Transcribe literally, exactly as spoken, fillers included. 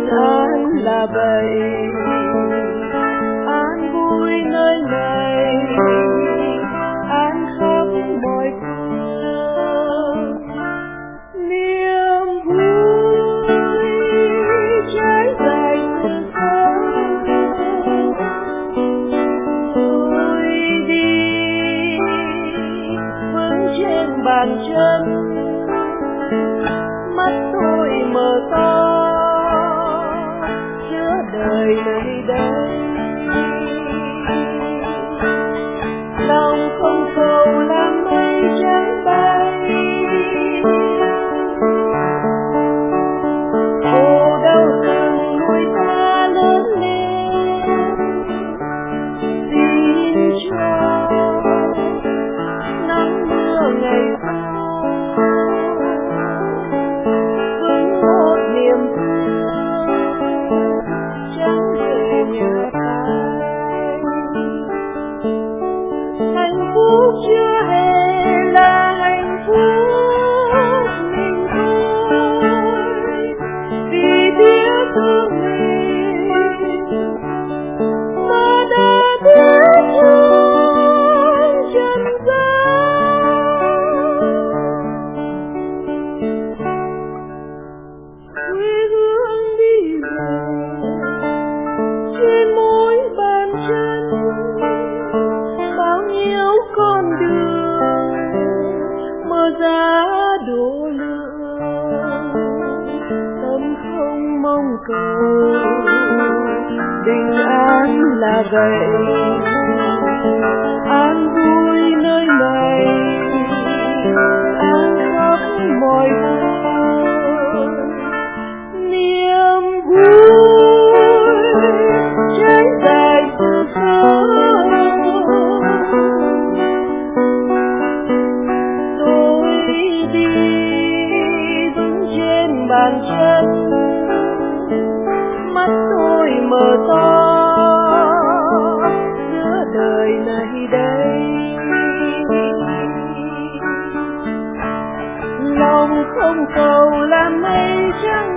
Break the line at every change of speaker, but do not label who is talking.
an là vậy, an vui nơi này, an khắp mọi phương. Niềm vui trải dài từ sớm, tôi đi vững trên bàn chân, mắt tôi mở to giữa đời này đây. Lòng không cầu làm mây trắng bay, khổ đau từng nuôi ta lớn lên. Xin cho nắng mưa ngày vững một niềm thương chẳng về nhớ ai. Hạnh phúc chưa hề là hạnh phúc mình thôi, vì biết thương mình mà đã biết thương trần gian. Quê hương đi về trên mỗi bàn chân, bao nhiêu con đường mở ra đổ lượng. Tâm không mong cầu bình an là vậy, an vui nơi này, an khắp mọi phương. Niềm vui trải dài từ sớm, tôi đi vững trên bàn chân, mắt tôi mở to giữa đời này đây. Lòng không cầu làm mây trắng